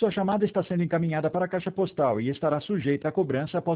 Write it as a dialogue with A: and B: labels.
A: Sua chamada está sendo encaminhada para a caixa postal e estará sujeita a cobrança após